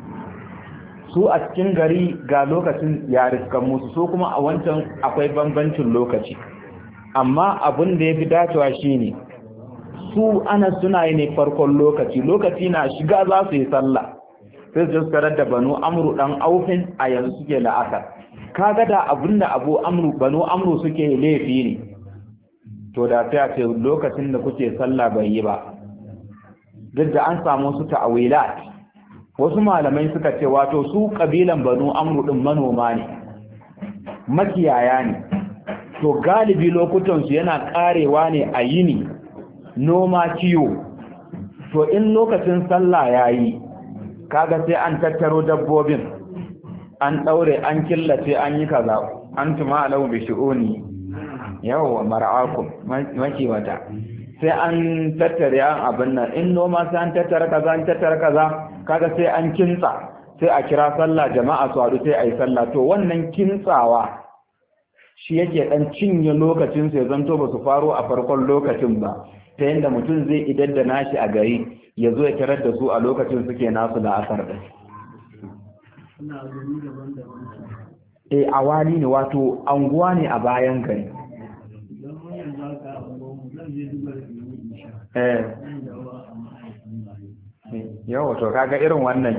Su a cikin gari ga lokacin ya riskan musu, su kuma a wancan akwai bambancin lokaci. Amma abin da ya fi dacewa shi ne su ana suna yi ne farkon lokaci na shiga za su yi sallah, sai su karar da banu amru dan aufin a yanzu suke la'asar. Kaga da abin da banu amru suke laifi ne, to da sai a ce lokacin da kuke sallah bai yi ba. Duk da an samu su ta'awilat, wasu malamai suka ce wato su kabilan banu amru din manoma ne, makiyaya ne. To galibi lokutansu yana karewa ne a yini, noma, kiwo. To in lokacin sallah yayi, kaga sai an tattaro dabbobin, an daure, an killace, an yi kaza, an tuma alau bi shu'uni yawa mar'akum makiwata, sai an tattare an abin nan. In noma sai an tattara kaza, kaga sai an kintsa, sai a kira sallah, jama'a su haɗu sai a yi sallah. To wannan kintsawa shi yake dan cinye lokacin sai zanto ba su faro a farkon lokacin ba, ta yanda mutum zai idar da nashi a gari ya zo ya tarar da su a lokacin suke nasu da asar din. Awali ne, wato anguwa ne a bayan gari. Yawa, to kaga irin wannan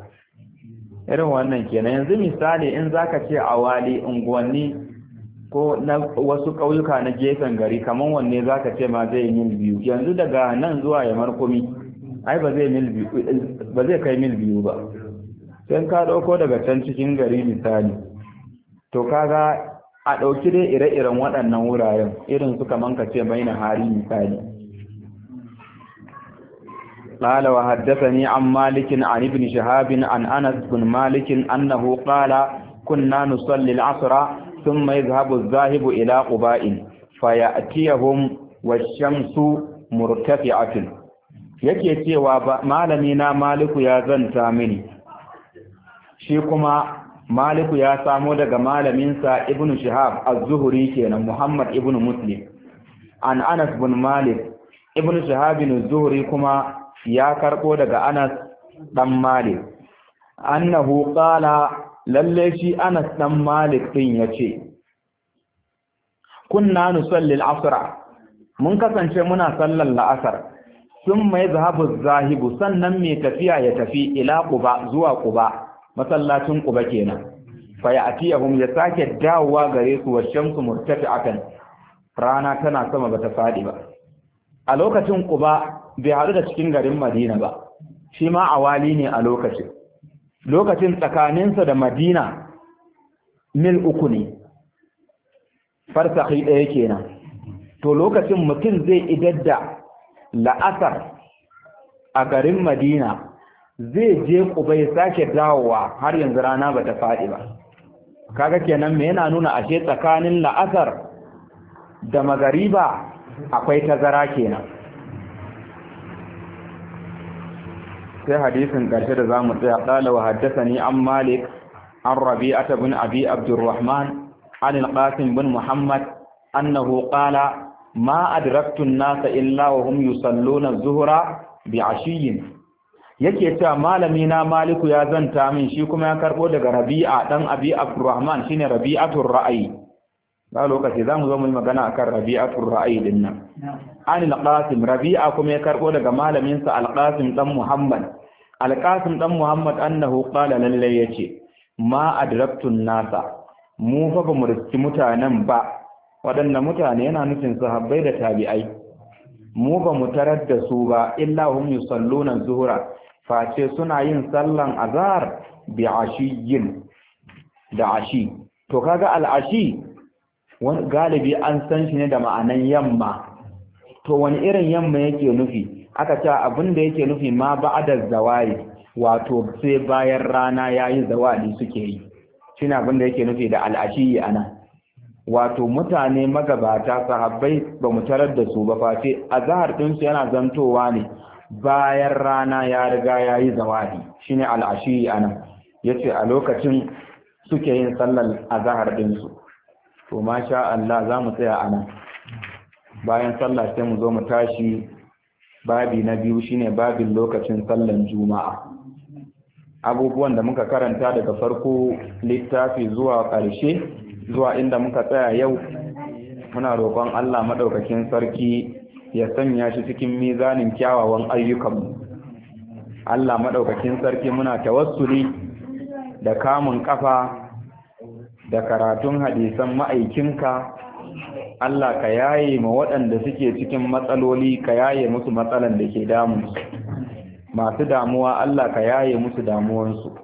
kenan. Yanzu misali in zaka ce awali, unguwanni ko na wasu ƙauyuka na gefen gari, kaman wanne zaka ce ma zai mil biyu? Yanzu daga nan zuwa Yamarkumi ai ba zai kai mil biyu ba. Sai ka dauko daga can cikin gari misali, to kaga a dauki dai ire-iren waɗannan wuraren, irin su kaman ka ce baina hari misali, قال وحدثني عن مالك عن ابن شهاب عن أنس بن مالك أنه قال كنا نصلي العصر ثم يذهب الذاهب إلى قباء فيأتيهم والشمس مرتفعة yake cewa malami na Maliku ya zanta mini shi kuma Maliku ya samo daga malaminsa Ibn Shihab az-Zuhri kenan Muhammad ibn Muslim an Anas bin Malik Ibn Shihab az-Zuhri kuma ya karbo daga Anas dan Malik annahu qala lalle shi Anas dan Malik din yace kunna nusalli al-asr mun kasance muna sallar la'asar sun mai zahabu zahibu sannan mai tafiya ya tafi ila Quba zuwa Quba masallacin Quba kenan fa ya'tiyahum ya sake dawowa gare su washamsu murtafi'atan rana tana sama bata fadi ba a lokacin Quba bai haɗu da cikin garin Madina ba shi ma awali ne a lokacin tsakaninsa da Madina mil 3 ne farsahi ɗaya kenan to lokacin mutum zai idadda la'asar a garin Madina zai je Quba ya sake dawowa har yanzu rana bata faɗi ba kaga kenan me yana nuna ashe tsakanin la'asar da magariba akwai tazara kenan sai hadisin ƙarshe da zamu tsaya qala wa haddathani an Malik an Rabi'ah bin Abi Abdurrahman an al-Qasim bin Muhammad annahu qala ma adraktu an-nasa illa wa hum yusalluna az-zuhra bi'ashiyyin yake cewa malami na Maliku ya zanta min shi kuma ya karbo daga Rabi'a dan Abi Abdurrahman shine Rabi'atul Ra'ayi ba lokaci zamu zo mu yi magana akan Rabi'atul Ra'ayi din nan an al-Qasim Rabi'a kuma ya karbo daga malamin sa al-Qasim dan Muhammad al-Qasim dan Muhammad annahu qala lalle yace ma adraktu an-nasa mu fa ba mu riski mutanen ba waɗanda mutane yana nufin sahabbai da tabi'ai mu ba mu tarar da su ba illa hum yusalluna zuhra face suna yin sallan azhar bi ashiyin da ashi to kaga al-ashi wani galibi an san shi ne da ma'anan yamma to wani irin yamma yake nufi aka ce abin da yake nufi ma ba'da zawali wato sai bayan rana yayi zawali suke yi shine abin da yake nufi da al-ashi ana wato mutane magabata sahabbai ba mu tarar da su ba face azhar din su yana zantowa ne bayan rana ya riga yayi zawadi shine al-ashi ana yace a lokacin suke yin sallar azhar din su to masha Allah zamu tsaya anan bayan sallah sai mu zo mu tashi babi na biyu shine babin lokacin sallar juma'a abubuwan da muka karanta daga farko littafi zuwa ƙarshe zuwa inda muka tsaya yau muna roƙon Allah madaukakin sarki ya sanya shi cikin mizanin kyawawan ayyukanmu Allah madaukakin sarki muna tawassuli da kamun kafa da karatun hadisan ma'aikinka Allah ka yaye ma waɗanda suke cikin matsaloli ka yaye musu matsalan da ke damunsu masu damuwa Allah ka yaye musu damuwansu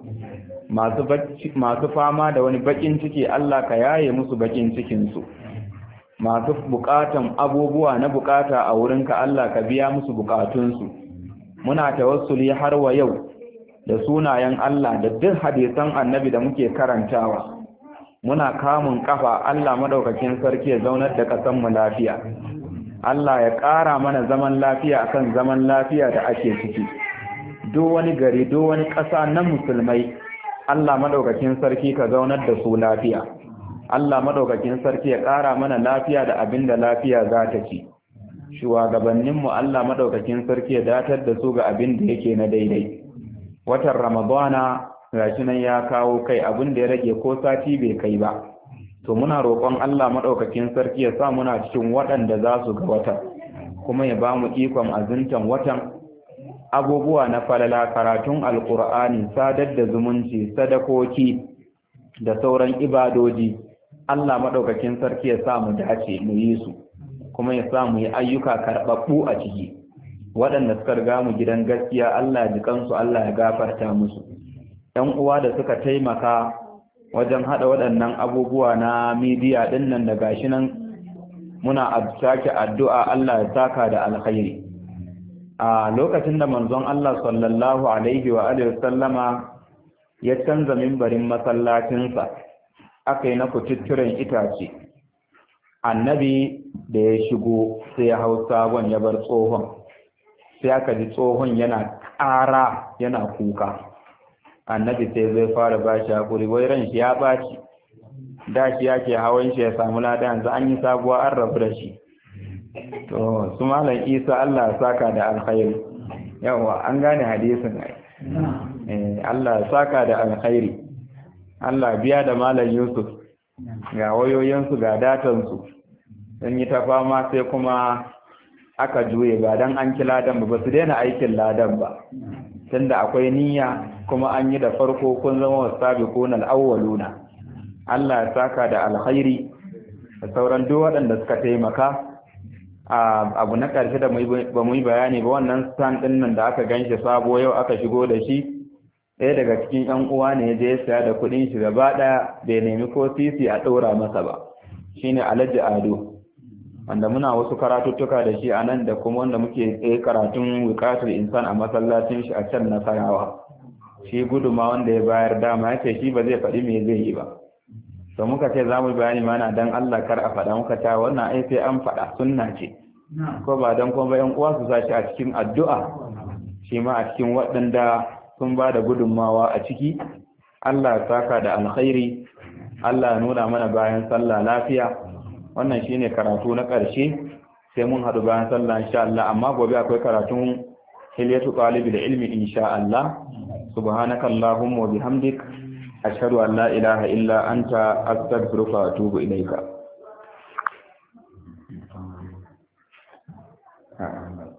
masu fama da wani bakin ciki Allah ka yaye musu bakin cikinsu masu bukatan abubuwa na bukata a wurinka Allah ka biya musu bukatunsu muna tawassuli har wa yau da sunayen Allah da duk hadisan annabi da muke karantawa muna kamun kafa Allah madaukakin sarki ya zaunar da kasan mu lafiya Allah ya ƙara mana zaman lafiya akan zaman lafiya da ake ciki duk wani gari duk wani ƙasa na musulmai Allah madaukakin sarki ka zaunar da su lafiya Allah madaukakin sarki ya ƙara mana lafiya da abinda lafiya za ta ci shugabanninmu Allah madaukakin sarki ya datar da su ga abin da yake na daidai watan Ramadana gashi nan ya kawo kai abin da ya rage ko sati bai kai ba to muna roƙon Allah madaukakin sarki ya sa muna cikin waɗanda za su ga wata kuma ya ba mu ikon azuntan watan abubuwa na falala karatun alkur'ani sadar da zumunci sadakoki da sauran ibadoji Allah madaukakin sarki ya sa mu dace mu yi su kuma ya sa mu yi ayyuka karbabbu a ciki waɗanda suka riga mu gidan gaskiya Allah ya ji kansu Allah ya gafarta musu ɗan uwa da suka taimaka wajen hada waɗannan abubuwa na media din nan da gashi nan muna sake addu'a Allah ya saka da alkhairi a lokacin da manzon Allah sallallahu alaihi wa alihi sallama ya canza mimbarin masallacinsa aka yi na kututturen itace, annabi da ya shigo sai ya hau sabon ya bar tsohon, sai aka ji tsohon yana ƙara yana kuka. Annabi sai zai fara ba shi haƙuri, wai ran shi ya ɓaci, da shi yake hawan shi ya samu lada, yanzu an yi sabuwa an rabu da shi. To su malam Isa Allah ya saka da alkhairi, yawa an gane hadisin ai. Allah ya saka da alkhairi, Allah biya da malam Yusuf, ga wayoyinsu ga datansu sun yi ta fama, sai kuma aka juye ba dan an ki ladan ba su daina aikin ladan ba, tunda akwai niyya kuma an yi da farko kun zama wasabiquna al-awwaluna. Allah ya saka da alkhairi da sauran duk waɗanda suka taimaka. Abu na ƙarshe da ba mu yi bayani ba, wannan stand ɗin nan da aka ganshi sabo yau aka shigo da shi, ɗaya daga cikin ƴan uwa ne je ya saya da kuɗin shi gaba ɗaya, bai nemi ko sisi a ɗora masa ba, shine Alhaji Ado, wanda muna wasu karatuttuka da shi a nan da kuma wanda muke tsaye karatun wiqatul insan a masallacin shi a can Nasarawa. Shi guduma wanda ya bayar dama yace shi ba zai faɗi me zai yi ba, to muka ce za mu bayani mana dan Allah kar a faɗa, muka ta wannan ai sai an faɗa, sunna ce ko ba dan kuma ƴan uwa su sashi a cikin addu'a, shi ma a cikin waɗanda sun ba da gudunmawa a ciki. Allah ya saka da alkhairi, Allah ya nuna mana bayan sallah lafiya. Wannan shine karatu na ƙarshe, sai mun haɗu bayan sallah insha Allah, amma gobe akwai karatun hilyatu talibil ilmi insha Allah. Subhanakallahumma wa bihamdik ashhadu an la ilaha illa anta astaghfiruka wa atubu ilayka.